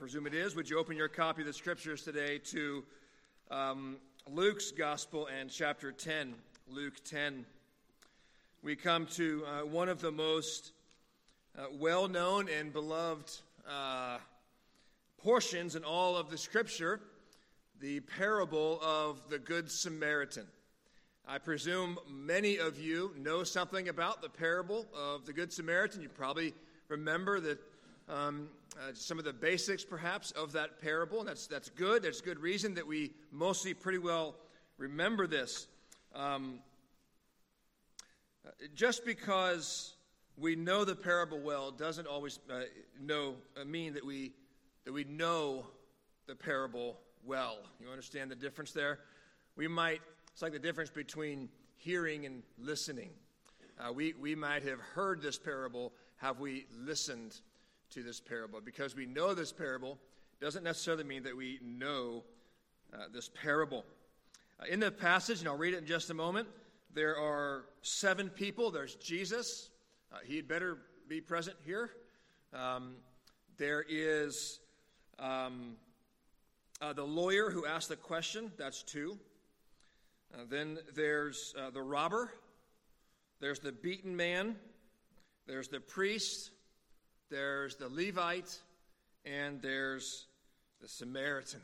presume it is. Would you open your copy of the Scriptures today to Luke's Gospel and chapter 10, Luke 10. We come to one of the most well-known and beloved portions in all of the Scripture, the parable of the Good Samaritan. I presume many of you know something about the parable of the Good Samaritan. You probably remember that some of the basics, perhaps, of that parable, and that's good. There's good reason that we mostly pretty well remember this. Just because we know the parable well doesn't always mean that we know the parable well. You understand the difference there? It's like the difference between hearing and listening. We might have heard this parable. Have we listened to this parable? Because we know this parable doesn't necessarily mean that we know this parable. In the passage, and I'll read it in just a moment, there are 7 people. There's Jesus. He'd better be present here. There is the lawyer who asked the question. That's 2. Then there's the robber. There's the beaten man. There's the priest. There's the Levite. And there's the Samaritan.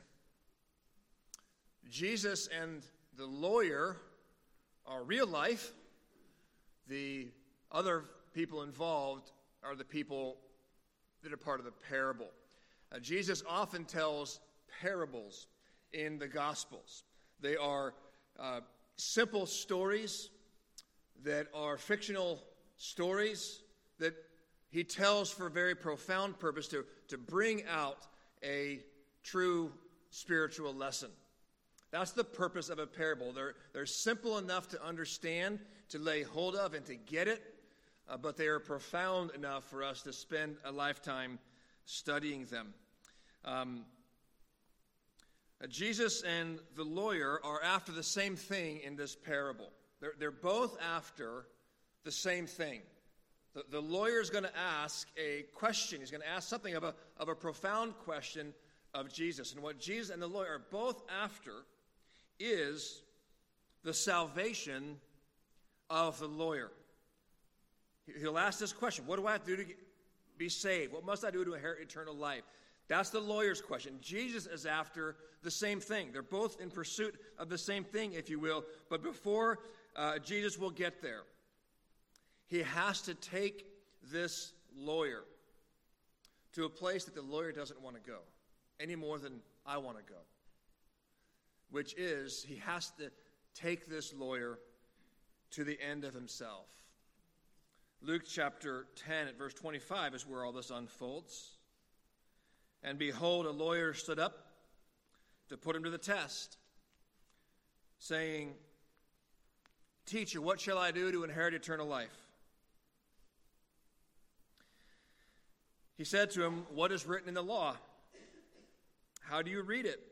Jesus and the lawyer are real life. The other people involved are the people that are part of the parable. Jesus often tells parables in the Gospels. They are simple stories that are fictional stories that he tells for a very profound purpose to bring out a true spiritual lesson. That's the purpose of a parable. They're simple enough to understand, to lay hold of, and to get it, but they are profound enough for us to spend a lifetime studying them. Jesus and the lawyer are after the same thing in this parable. They're both after the same thing. The lawyer is going to ask a question. He's going to ask something of a profound question of Jesus. And what Jesus and the lawyer are both after is the salvation of the lawyer. He'll ask this question: what do I have to do to be saved? What must I do to inherit eternal life? That's the lawyer's question. Jesus is after the same thing. They're both in pursuit of the same thing, if you will. But before Jesus will get there, he has to take this lawyer to a place that the lawyer doesn't want to go, any more than I want to go. Which is, he has to take this lawyer to the end of himself. Luke chapter 10 at verse 25 is where all this unfolds. And behold, a lawyer stood up to put him to the test, saying, "Teacher, what shall I do to inherit eternal life?" He said to him, "What is written in the law? How do you read it?"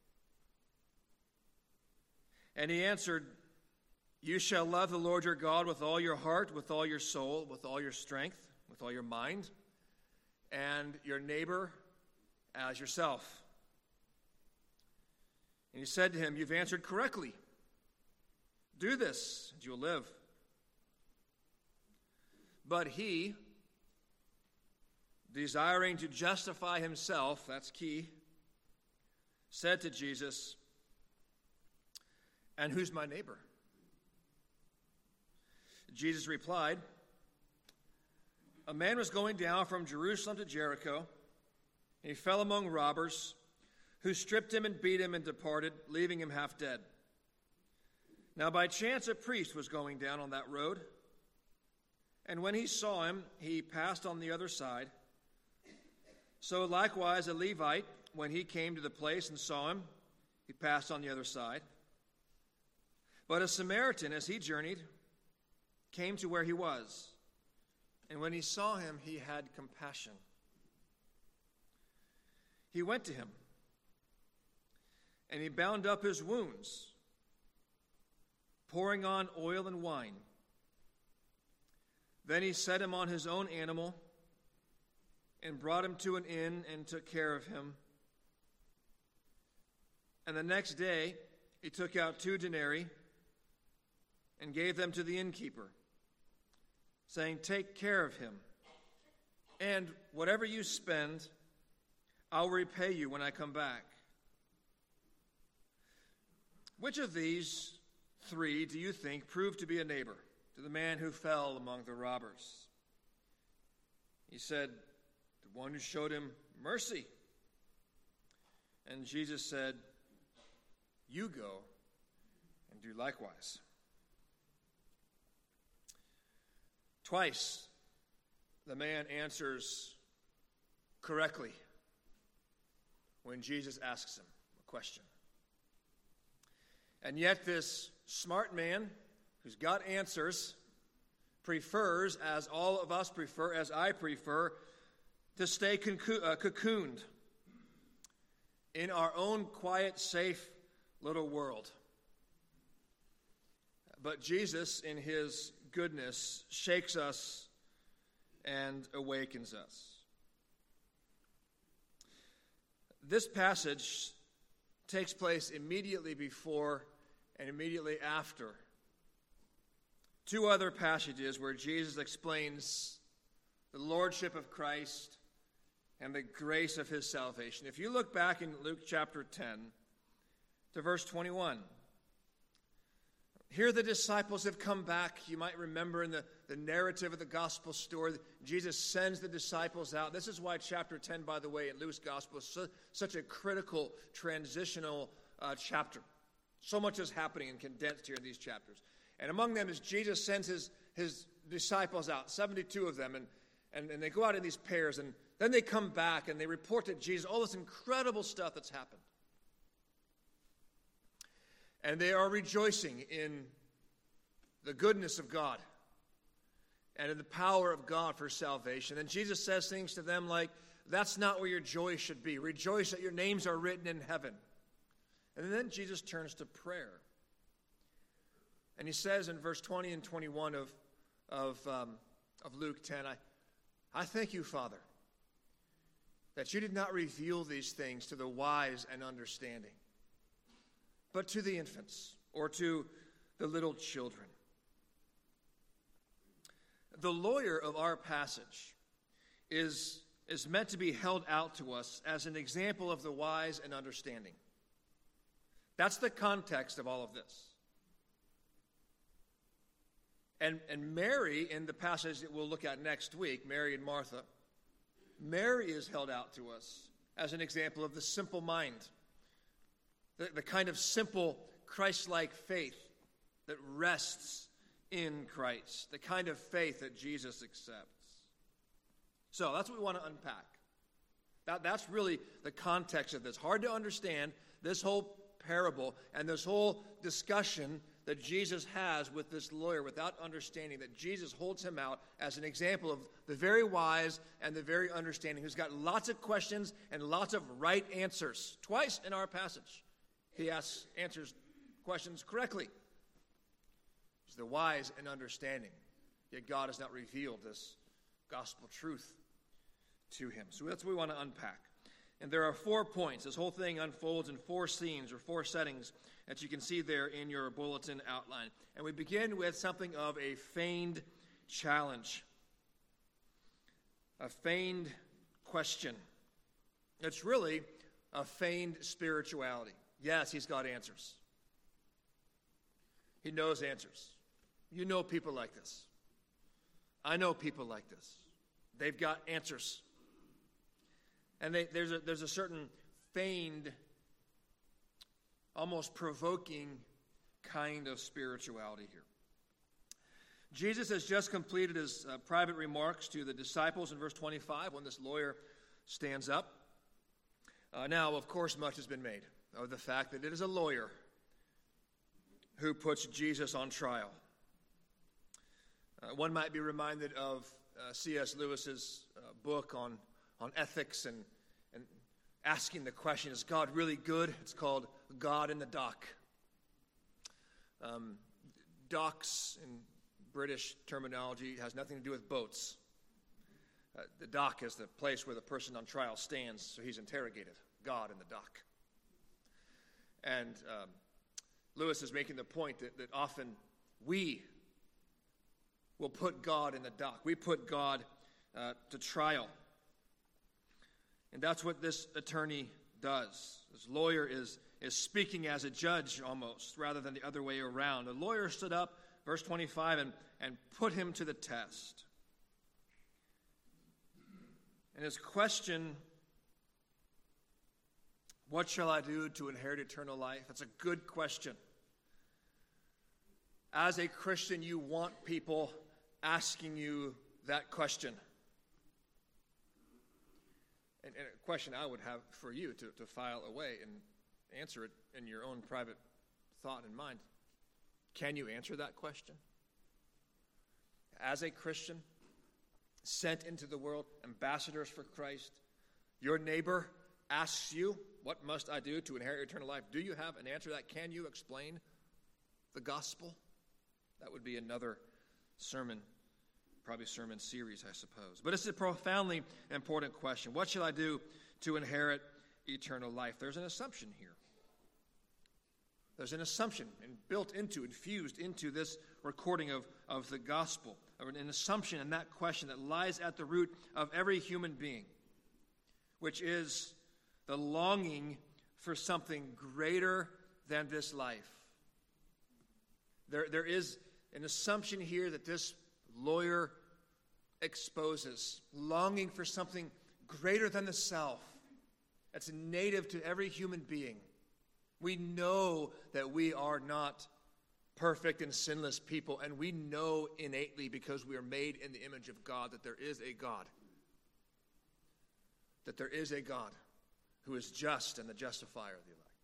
And he answered, "You shall love the Lord your God with all your heart, with all your soul, with all your strength, with all your mind, and your neighbor as yourself." And he said to him, "You've answered correctly. Do this, and you will live." But he, desiring to justify himself, that's key, said to Jesus, "And who's my neighbor?" Jesus replied, "A man was going down from Jerusalem to Jericho, and he fell among robbers, who stripped him and beat him and departed, leaving him half dead. Now by chance a priest was going down on that road, and when he saw him, he passed on the other side. So likewise a Levite, when he came to the place and saw him, he passed on the other side. But a Samaritan, as he journeyed, came to where he was, and when he saw him, he had compassion. He went to him, and he bound up his wounds, pouring on oil and wine. Then he set him on his own animal, and brought him to an inn and took care of him. And the next day he took out 2 denarii and gave them to the innkeeper, saying, "Take care of him, and whatever you spend, I'll repay you when I come back." Which of these 3 do you think proved to be a neighbor to the man who fell among the robbers? He said, "The one who showed him mercy." And Jesus said, "You go and do likewise." Twice, the man answers correctly when Jesus asks him a question. And yet this smart man who's got answers prefers, as all of us prefer, as I prefer, to stay cocooned in our own quiet, safe little world. But Jesus, in his goodness, shakes us and awakens us. This passage takes place immediately before and immediately after 2 other passages where Jesus explains the lordship of Christ and the grace of his salvation. If you look back in Luke chapter 10 to verse 21, here the disciples have come back. You might remember in the narrative of the gospel story, Jesus sends the disciples out. This is why chapter 10, by the way, in Luke's gospel is such a critical, transitional chapter. So much is happening and condensed here in these chapters. And among them is Jesus sends his disciples out, 72 of them, and they go out in these pairs, and then they come back and they report to Jesus all this incredible stuff that's happened. And they are rejoicing in the goodness of God and in the power of God for salvation. And Jesus says things to them like, "That's not where your joy should be. Rejoice that your names are written in heaven." And then Jesus turns to prayer. And he says in verse 20 and 21 of Luke 10, I thank you, Father, that you did not reveal these things to the wise and understanding, but to the infants, or to the little children. The lawyer of our passage is meant to be held out to us as an example of the wise and understanding. That's the context of all of this. And Mary, in the passage that we'll look at next week, Mary and Martha, Mary is held out to us as an example of the simple mind, the kind of simple Christ-like faith that rests in Christ, the kind of faith that Jesus accepts. So that's what we want to unpack. That's really the context of this. Hard to understand, this whole parable and this whole discussion that Jesus has with this lawyer without understanding that Jesus holds him out as an example of the very wise and the very understanding, who's got lots of questions and lots of right answers. Twice in our passage, he answers questions correctly. He's the wise and understanding, yet God has not revealed this gospel truth to him. So that's what we want to unpack. And there are 4 points. This whole thing unfolds in 4 scenes or 4 settings that you can see there in your bulletin outline. And we begin with something of a feigned challenge, a feigned question. It's really a feigned spirituality. Yes, he's got answers. He knows answers. You know people like this. I know people like this. They've got answers. And there's a certain feigned, almost provoking kind of spirituality here. Jesus has just completed his private remarks to the disciples in verse 25 when this lawyer stands up. Now, of course, much has been made of the fact that it is a lawyer who puts Jesus on trial. One might be reminded of C.S. Lewis's book on ethics and asking the question, is God really good? It's called God in the Dock. Docks, in British terminology, has nothing to do with boats. The dock is the place where the person on trial stands, so he's interrogated. God in the dock. And Lewis is making the point that often we will put God in the dock. We put God to trial. And that's what this attorney does. This lawyer is speaking as a judge almost, rather than the other way around. The lawyer stood up, verse 25, and put him to the test. And his question, what shall I do to inherit eternal life? That's a good question. As a Christian, you want people asking you that question. And a question I would have for you to file away and answer it in your own private thought and mind. Can you answer that question? As a Christian, sent into the world, ambassadors for Christ, your neighbor asks you, what must I do to inherit eternal life? Do you have an answer to that? Can you explain the gospel? That would be another sermon, probably sermon series, I suppose. But it's a profoundly important question. What shall I do to inherit eternal life? There's an assumption here. There's an assumption infused into this recording of the gospel. An assumption in that question that lies at the root of every human being, which is the longing for something greater than this life. There is an assumption here that this lawyer exposes, longing for something greater than the self. That's native to every human being. We know that we are not perfect and sinless people, and we know innately, because we are made in the image of God, that there is a God. That there is a God who is just and the justifier of the elect.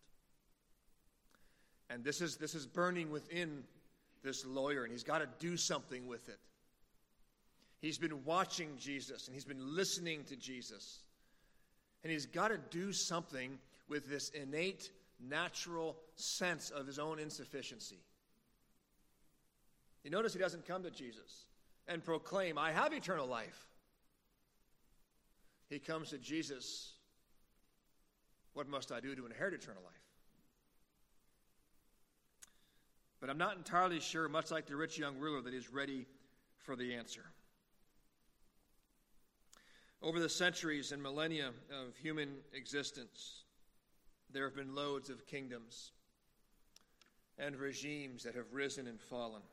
And this is burning within this lawyer, and he's got to do something with it. He's been watching Jesus, and he's been listening to Jesus. And he's got to do something with this innate, natural sense of his own insufficiency. You notice he doesn't come to Jesus and proclaim, I have eternal life. He comes to Jesus, what must I do to inherit eternal life? But I'm not entirely sure, much like the rich young ruler, that he's ready for the answer. Over the centuries and millennia of human existence, there have been loads of kingdoms and regimes that have risen and fallen.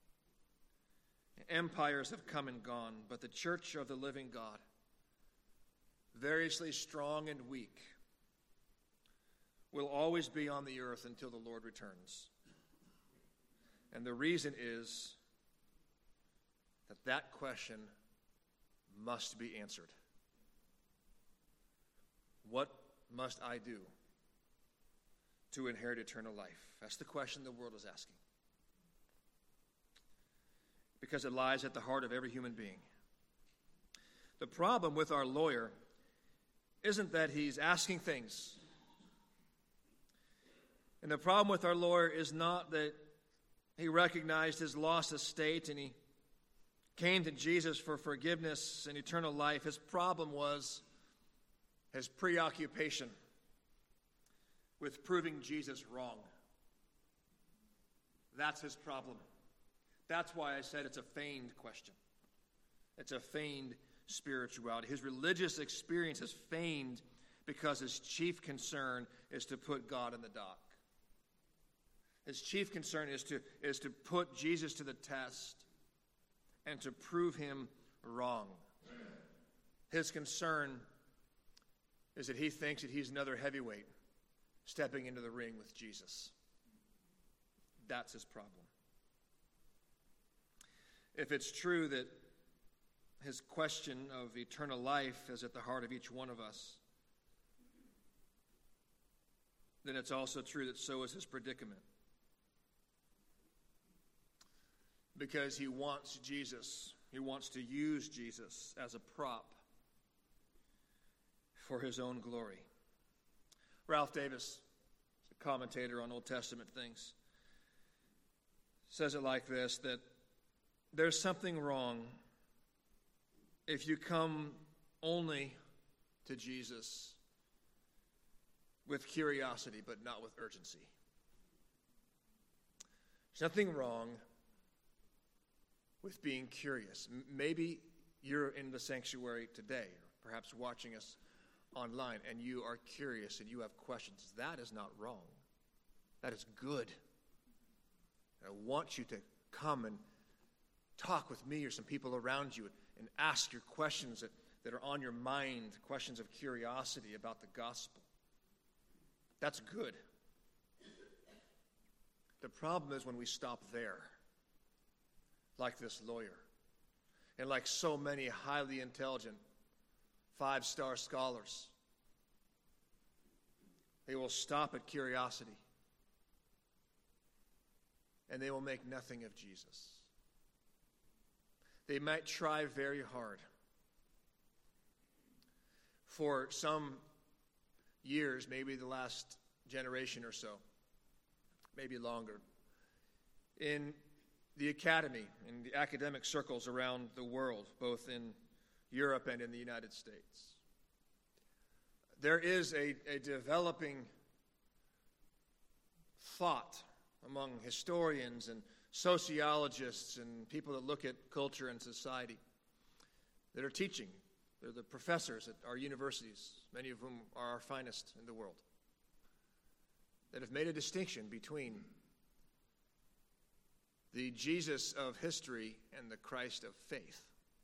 Empires have come and gone, but the church of the living God, variously strong and weak, will always be on the earth until the Lord returns. And the reason is that question must be answered. What must I do to inherit eternal life? That's the question the world is asking. Because it lies at the heart of every human being. The problem with our lawyer isn't that he's asking things. And the problem with our lawyer is not that he recognized his lost estate and he came to Jesus for forgiveness and eternal life. His problem was his preoccupation with proving Jesus wrong. That's his problem. That's why I said it's a feigned question. It's a feigned spirituality. His religious experience is feigned because his chief concern is to put God in the dock. His chief concern is to put Jesus to the test and to prove him wrong. His concern is that he thinks that he's another heavyweight stepping into the ring with Jesus. That's his problem. If it's true that his question of eternal life is at the heart of each one of us, then it's also true that so is his predicament. Because he wants Jesus. He wants to use Jesus as a prop for his own glory. Ralph Davis, a commentator on Old Testament things, says it like this, that there's something wrong if you come only to Jesus with curiosity but not with urgency. There's nothing wrong with being curious. Maybe you're in the sanctuary today, or perhaps watching us online, and you are curious and you have questions. That is not wrong. That is good. I want you to come and talk with me or some people around you and ask your questions that are on your mind, questions of curiosity about the gospel. That's good. The problem is when we stop there, like this lawyer, and like so many highly intelligent 5-star scholars. They will stop at curiosity, and they will make nothing of Jesus. They might try very hard. For some years, maybe the last generation or so, maybe longer, in the academy, in the academic circles around the world, both in Europe and in the United States, there is a developing thought among historians and sociologists and people that look at culture and society that are teaching. They're the professors at our universities, many of whom are our finest in the world, that have made a distinction between the Jesus of history and the Christ of faith.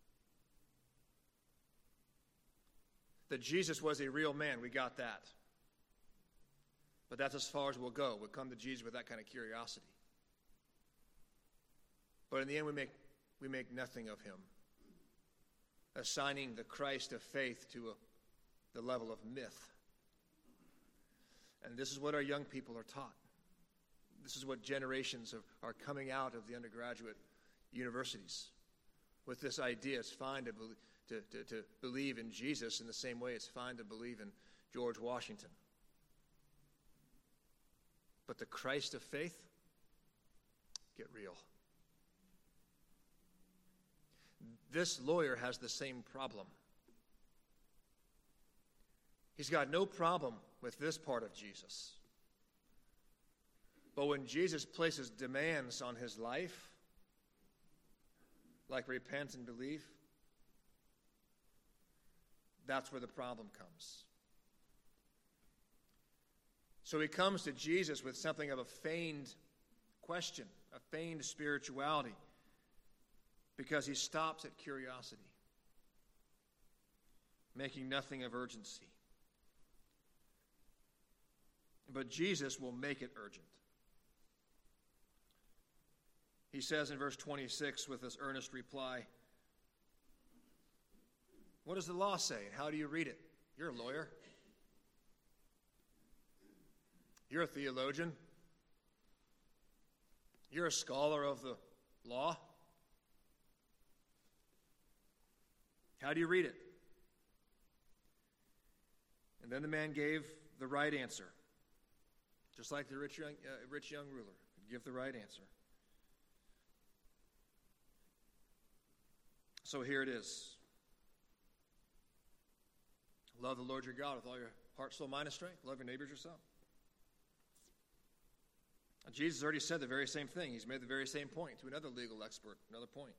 That Jesus was a real man, we got that. But that's as far as we'll go. We'll come to Jesus with that kind of curiosity. But in the end, we make nothing of him, assigning the Christ of faith to the level of myth. And this is what our young people are taught. This is what generations are coming out of the undergraduate universities with this idea. It's fine to believe in Jesus in the same way it's fine to believe in George Washington. But the Christ of faith, get real. This lawyer has the same problem. He's got no problem with this part of Jesus. But when Jesus places demands on his life, like repent and believe, that's where the problem comes. So he comes to Jesus with something of a feigned question, a feigned spirituality, because he stops at curiosity, making nothing of urgency. But Jesus will make it urgent. He says in verse 26 with this earnest reply, what does the law say? And how do you read it? You're a lawyer. You're a theologian. You're a scholar of the law. How do you read it? And then the man gave the right answer, just like the rich young ruler could give the right answer. So here it is. Love the Lord your God with all your heart, soul, mind, and strength. Love your neighbors yourself. Jesus already said the very same thing. He's made the very same point to another legal expert, another point.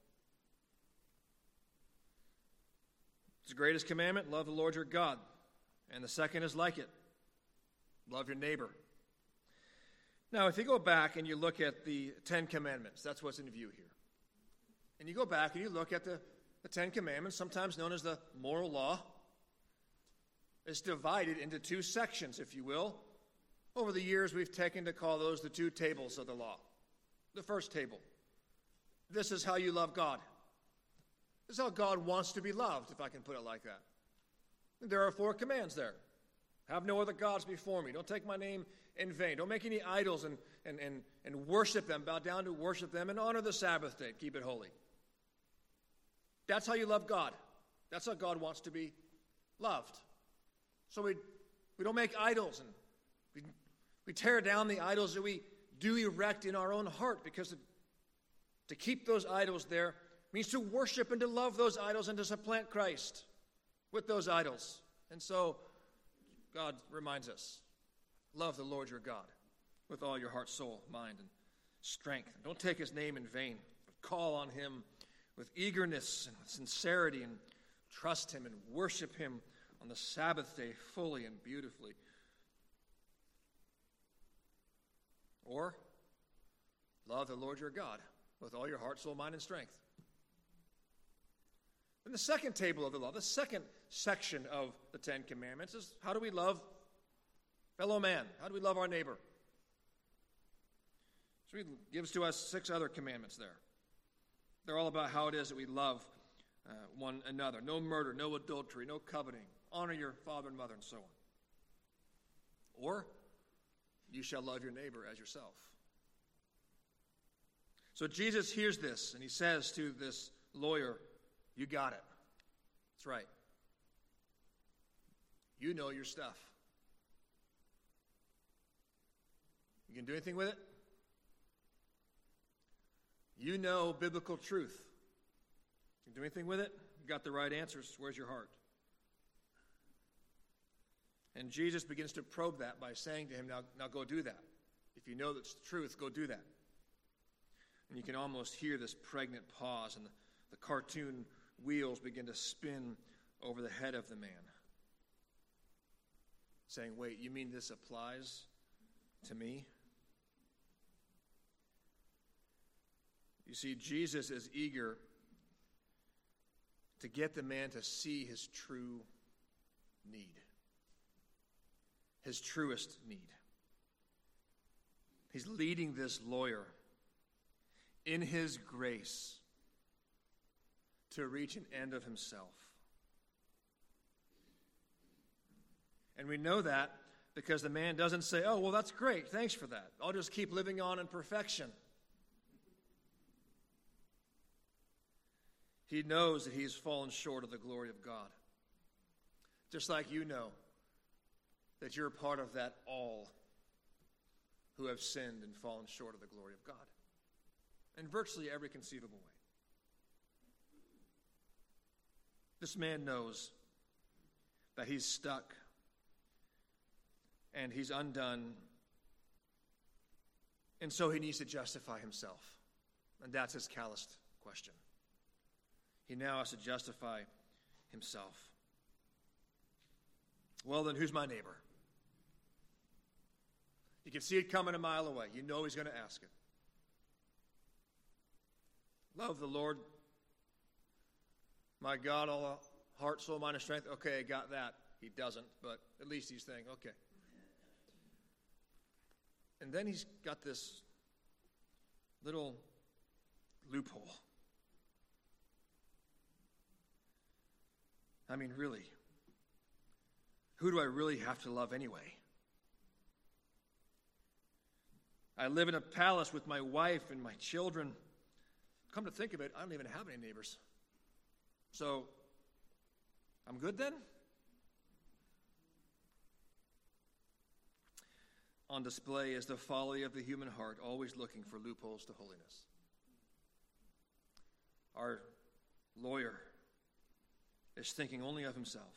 It's the greatest commandment, love the Lord your God. And the second is like it, love your neighbor. Now, if you go back and you look at the 10 Commandments, that's what's in view here. And you go back and you look at the 10 Commandments, sometimes known as the moral law. It's divided into 2 sections, if you will. Over the years, we've taken to call those the 2 tables of the law. The first table, this is how you love God. This is how God wants to be loved, if I can put it like that. And there are 4 commands there. Have no other gods before me. Don't take my name in vain. Don't make any idols and worship them. Bow down to worship them and honor the Sabbath day. Keep it holy. That's how you love God. That's how God wants to be loved. So we don't make idols, and we tear down the idols that we do erect in our own heart, because to keep those idols there means to worship and to love those idols and to supplant Christ with those idols. And so God reminds us, love the Lord your God with all your heart, soul, mind, and strength. Don't take his name in vain, but call on him with eagerness and with sincerity, and trust him and worship him on the Sabbath day fully and beautifully. Or love the Lord your God with all your heart, soul, mind, and strength. And the second table of the law, the second section of the Ten Commandments, is how do we love fellow man? How do we love our neighbor? So he gives to us 6 other commandments there. They're all about how it is that we love one another. No murder, no adultery, no coveting. Honor your father and mother, and so on. Or, you shall love your neighbor as yourself. So Jesus hears this, and he says to this lawyer, you got it. That's right. You know your stuff. You can do anything with it? You know biblical truth. You can do anything with it? You got the right answers. Where's your heart? And Jesus begins to probe that by saying to him, now go do that. If you know that's the truth, go do that. And you can almost hear this pregnant pause, and the cartoon wheels begin to spin over the head of the man, saying, wait, you mean this applies to me? You see, Jesus is eager to get the man to see his true need, his truest need. He's leading this lawyer in his grace to reach an end of himself. And we know that because the man doesn't say, oh, well, that's great, thanks for that. I'll just keep living on in perfection. He knows that he's fallen short of the glory of God. Just like you know that you're a part of that all who have sinned and fallen short of the glory of God in virtually every conceivable way. This man knows that he's stuck and he's undone, and so he needs to justify himself. And that's his calloused question. He now has to justify himself. Well, then, who's my neighbor? You can see it coming a mile away. You know he's going to ask it. Love the Lord, my God, all heart, soul, mind, and strength. Okay, I got that. He doesn't, but at least he's saying, okay. And then he's got this little loophole. I mean, really, who do I really have to love anyway? I live in a palace with my wife and my children. Come to think of it, I don't even have any neighbors. So, I'm good then? On display is the folly of the human heart, always looking for loopholes to holiness. Our lawyer is thinking only of himself.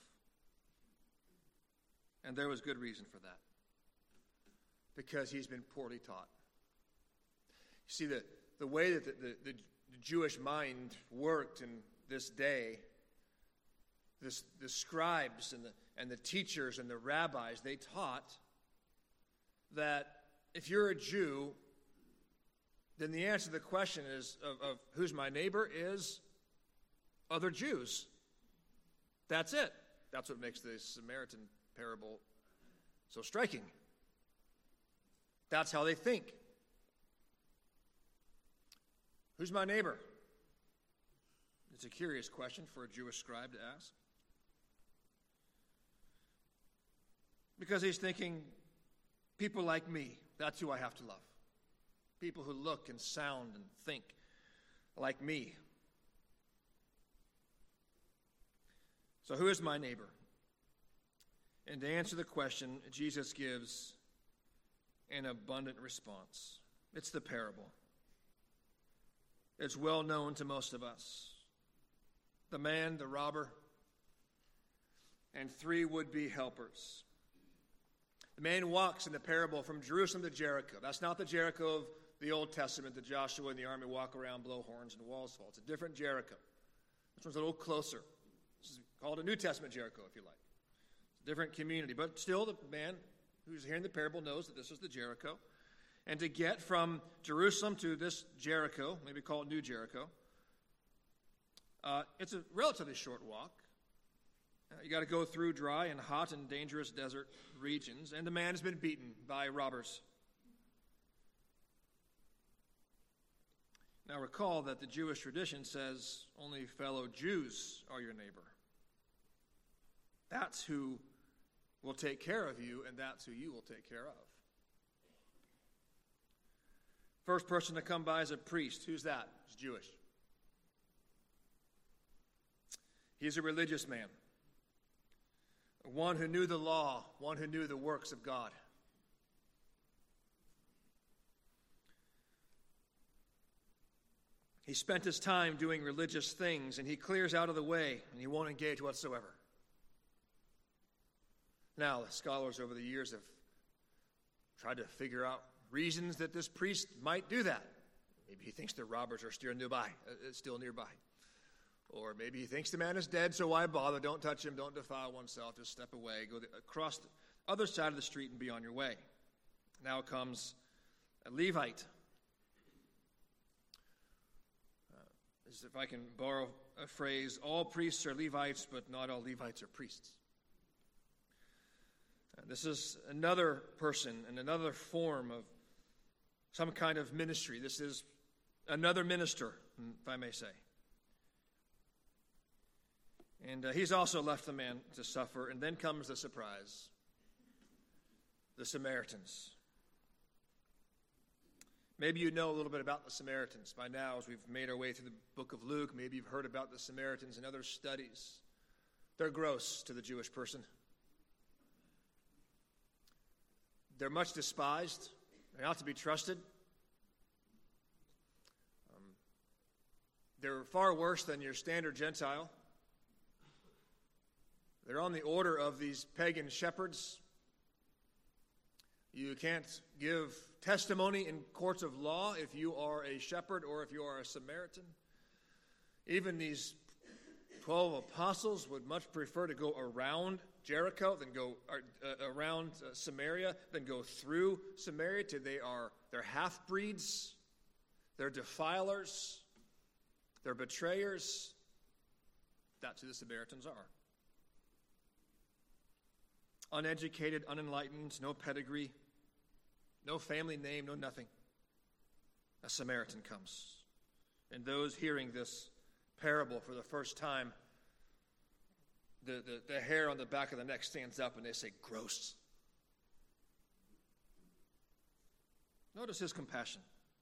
And there was good reason for that. Because he's been poorly taught. You see, the way that the Jewish mind worked in this day, the scribes and the teachers and the rabbis, they taught that if you're a Jew, then the answer to the question is of who's my neighbor is other Jews. That's it. That's what makes the Samaritan parable so striking. That's how they think. Who's my neighbor? It's a curious question for a Jewish scribe to ask. Because he's thinking, people like me, that's who I have to love. People who look and sound and think like me. So who is my neighbor? And to answer the question, Jesus gives an abundant response. It's the parable. It's well known to most of us. The man, the robber, and 3 would-be helpers. The man walks in the parable from Jerusalem to Jericho. That's not the Jericho of the Old Testament that Joshua and the army walk around, blow horns, and the walls fall. It's a different Jericho. This one's a little closer. This is called a New Testament Jericho, if you like. It's a different community. But still, the man who's hearing the parable knows that this is the Jericho. And to get from Jerusalem to this Jericho, maybe call it New Jericho, it's a relatively short walk. You got to go through dry and hot and dangerous desert regions, and the man has been beaten by robbers. Now recall that the Jewish tradition says only fellow Jews are your neighbor. That's who will take care of you, and that's who you will take care of. First person to come by is a priest. Who's that? He's Jewish. He's a religious man. One who knew the law, one who knew the works of God. He spent his time doing religious things, and he clears out of the way, and he won't engage whatsoever. Now, the scholars over the years have tried to figure out reasons that this priest might do that. Maybe he thinks the robbers are still nearby. Or maybe he thinks the man is dead, so why bother? Don't touch him, don't defile oneself, just step away, go across the other side of the street and be on your way. Now comes a Levite. As if I can borrow a phrase, all priests are Levites, but not all Levites are priests. This is another person and another form of some kind of ministry. This is another minister, if I may say. And he's also left the man to suffer. And then comes the surprise. The Samaritans. Maybe you know a little bit about the Samaritans by now as we've made our way through the book of Luke. Maybe you've heard about the Samaritans in other studies. They're gross to the Jewish person. They're much despised. They're not to be trusted. They're far worse than your standard Gentile. They're on the order of these pagan shepherds. You can't give testimony in courts of law if you are a shepherd or if you are a Samaritan. Even these 12 apostles would much prefer to go around Jericho than go around Samaria than go through Samaria. They're half-breeds, they're defilers, they're betrayers. That's who the Samaritans are. Uneducated, unenlightened, no pedigree, no family name, no nothing. A Samaritan comes. And those hearing this parable for the first time, the hair on the back of the neck stands up and they say, gross. Notice his compassion.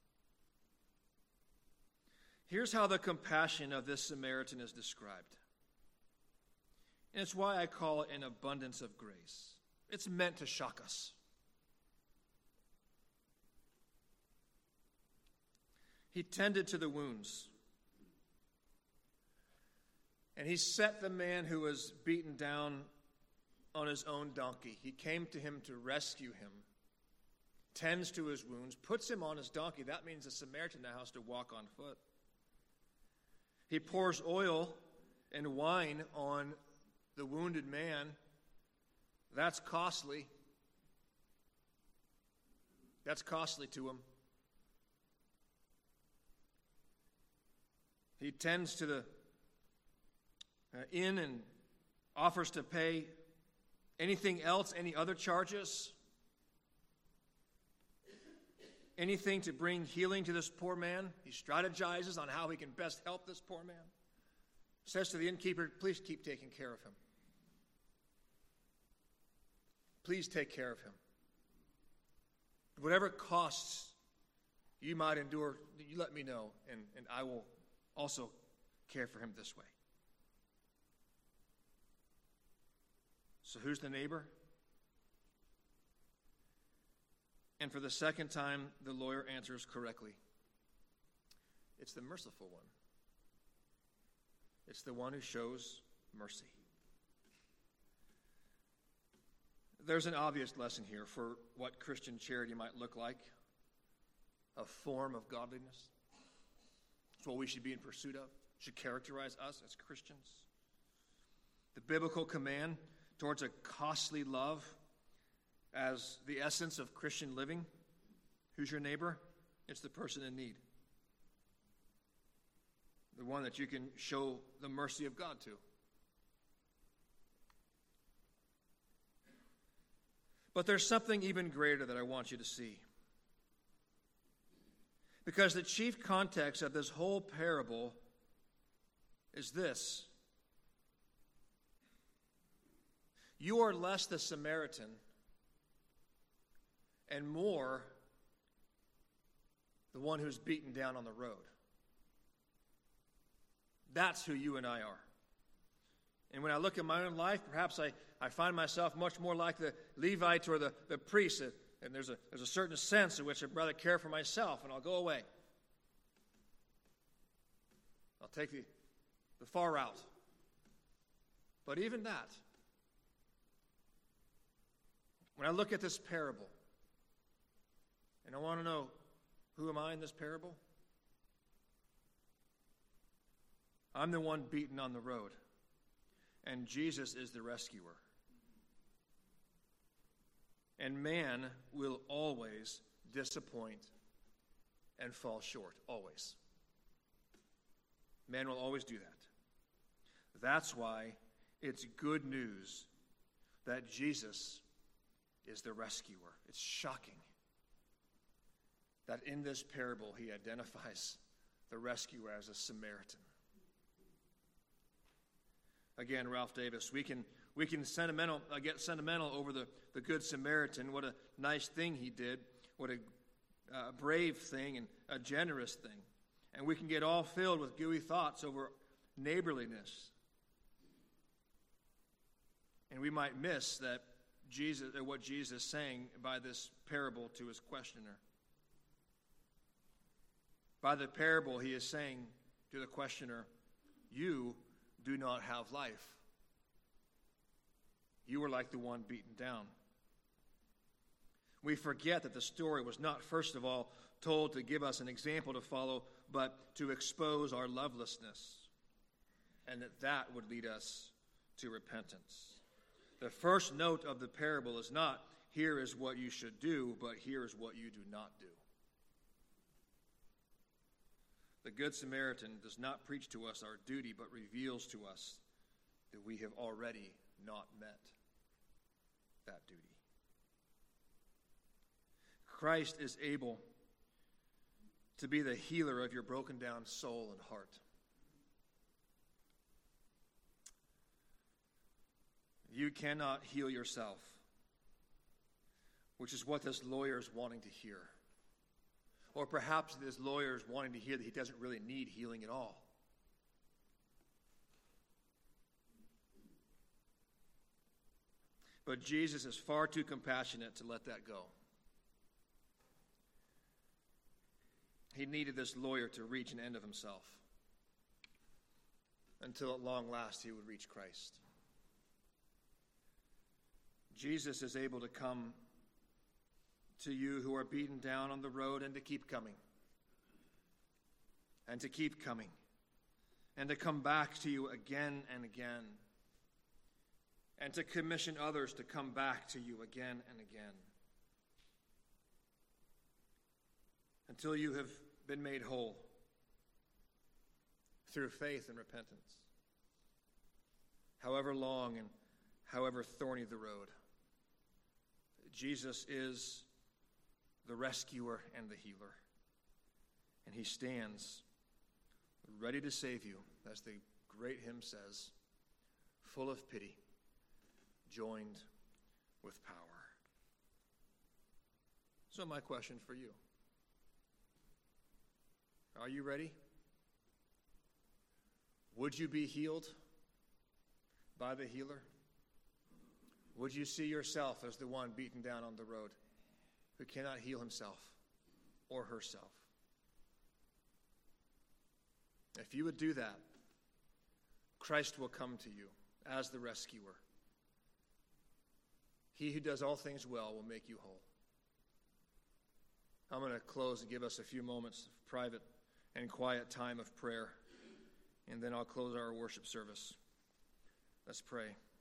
Here's how the compassion of this Samaritan is described. And it's why I call it an abundance of grace. It's meant to shock us. He tended to the wounds. And he set the man who was beaten down on his own donkey. He came to him to rescue him, tends to his wounds, puts him on his donkey. That means the Samaritan now has to walk on foot. He pours oil and wine on the wounded man. That's costly. That's costly to him. He tends to the inn and offers to pay anything else, any other charges, anything to bring healing to this poor man. He strategizes on how he can best help this poor man. Says to the innkeeper, please keep taking care of him. Please take care of him. Whatever costs you might endure, you let me know, and I will also care for him this way. So who's the neighbor? And for the second time, the lawyer answers correctly. It's the merciful one. It's the one who shows mercy. There's an obvious lesson here for what Christian charity might look like, a form of godliness. It's what we should be in pursuit of, should characterize us as Christians. The biblical command towards a costly love as the essence of Christian living. Who's your neighbor? It's the person in need. The one that you can show the mercy of God to. But there's something even greater that I want you to see. Because the chief context of this whole parable is this. You are less the Samaritan and more the one who's beaten down on the road. That's who you and I are. And when I look at my own life, perhaps I find myself much more like the Levite or the priest. And there's a certain sense in which I'd rather care for myself, and I'll go away. I'll take the far route. But even that, when I look at this parable, and I want to know, who am I in this parable? I'm the one beaten on the road, and Jesus is the rescuer. And man will always disappoint and fall short, always. Man will always do that. That's why it's good news that Jesus is the rescuer. It's shocking that in this parable he identifies the rescuer as a Samaritan. Again, Ralph Davis, we can get sentimental over the Good Samaritan. What a nice thing he did. What a brave thing and a generous thing. And we can get all filled with gooey thoughts over neighborliness. And we might miss that what Jesus is saying by this parable to his questioner. By the parable, he is saying to the questioner, you do not have life. You are like the one beaten down. We forget that the story was not, first of all, told to give us an example to follow, but to expose our lovelessness, and that would lead us to repentance. The first note of the parable is not, here is what you should do, but here is what you do not do. The Good Samaritan does not preach to us our duty, but reveals to us that we have already not met that duty. Christ is able to be the healer of your broken down soul and heart. You cannot heal yourself, which is what this lawyer is wanting to hear. Or perhaps this lawyer is wanting to hear that he doesn't really need healing at all. But Jesus is far too compassionate to let that go. He needed this lawyer to reach an end of himself until at long last he would reach Christ. Jesus is able to come to you who are beaten down on the road and to keep coming. And to keep coming. And to come back to you again and again. And to commission others to come back to you again and again. Until you have been made whole through faith and repentance. However long and however thorny the road, Jesus is the rescuer and the healer. And he stands ready to save you, as the great hymn says, full of pity, joined with power. So my question for you, are you ready? Would you be healed by the healer? Would you see yourself as the one beaten down on the road who cannot heal himself or herself? If you would do that, Christ will come to you as the rescuer. He who does all things well will make you whole. I'm going to close and give us a few moments of private and quiet time of prayer, and then I'll close our worship service. Let's pray.